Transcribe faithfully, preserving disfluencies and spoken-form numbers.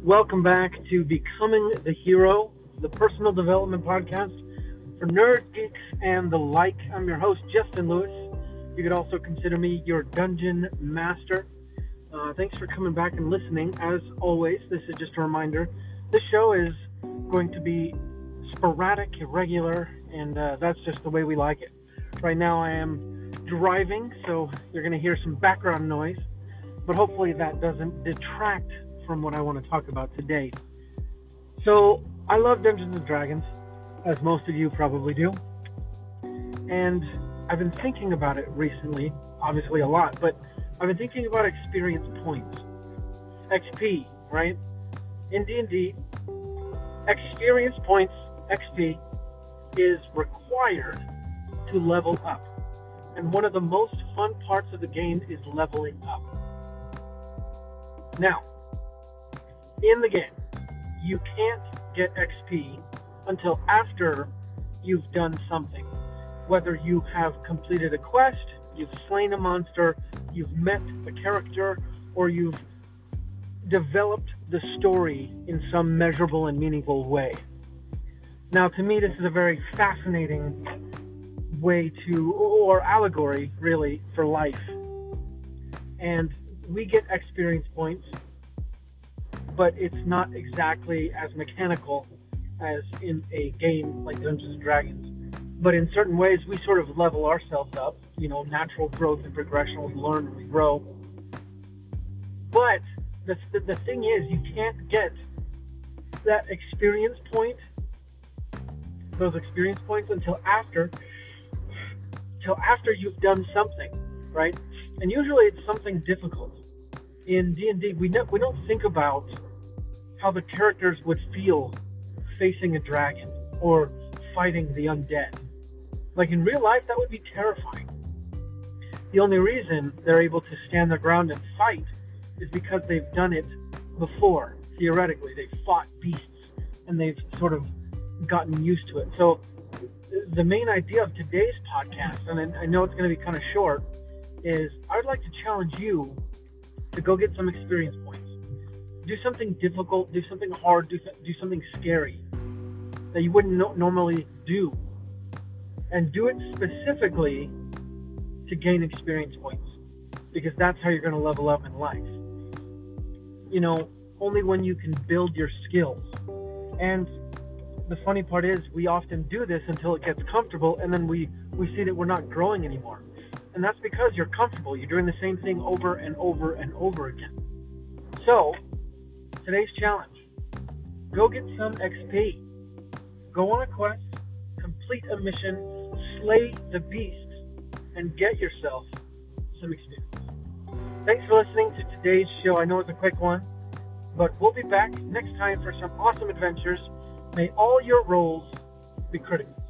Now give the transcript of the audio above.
Welcome back to Becoming the Hero, the personal development podcast for nerds, geeks, and the like. I'm your host, Justin Lewis. You could also consider me your dungeon master. Uh, thanks for coming back and listening. As always, this is just a reminder. This show is going to be sporadic, irregular, and uh, that's just the way we like it. Right now I am driving, so you're going to hear some background noise, but hopefully that doesn't detract from what I want to talk about today. So, I love Dungeons and Dragons, as most of you probably do, and I've been thinking about it recently, obviously a lot, but I've been thinking about experience points. X P, right? In D and D, experience points, X P, is required to level up. And one of the most fun parts of the game is leveling up. Now, in the game, you can't get X P until after you've done something. Whether you have completed a quest, you've slain a monster, you've met a character, or you've developed the story in some measurable and meaningful way. Now, to me, this is a very fascinating way to, or allegory, really, for life. And we get experience points, but it's not exactly as mechanical as in a game like Dungeons and Dragons. But in certain ways, we sort of level ourselves up, you know, natural growth and progression. We learn and we grow. But the, the, the thing is, you can't get that experience point, those experience points, until after, until after you've done something, right? And usually it's something difficult. In D and D, we, ne- we don't think about how the characters would feel facing a dragon or fighting the undead. Like in real life, that would be terrifying. The only reason they're able to stand their ground and fight is because they've done it before. Theoretically, they've fought beasts and they've sort of gotten used to it. So the main idea of today's podcast, and I know it's going to be kind of short, is I'd like to challenge you to go get some experience points. Do something difficult, do something hard, do, do something scary that you wouldn't no- normally do. And do it specifically to gain experience points, because that's how you're going to level up in life. You know, only when you can build your skills. And the funny part is, we often do this until it gets comfortable, and then we, we see that we're not growing anymore. And that's because you're comfortable. You're doing the same thing over and over and over again. So, today's challenge. Go get some X P. Go on a quest, complete a mission, slay the beasts, and get yourself some experience. Thanks for listening to today's show. I know it's a quick one, but we'll be back next time for some awesome adventures. May all your rolls be critical.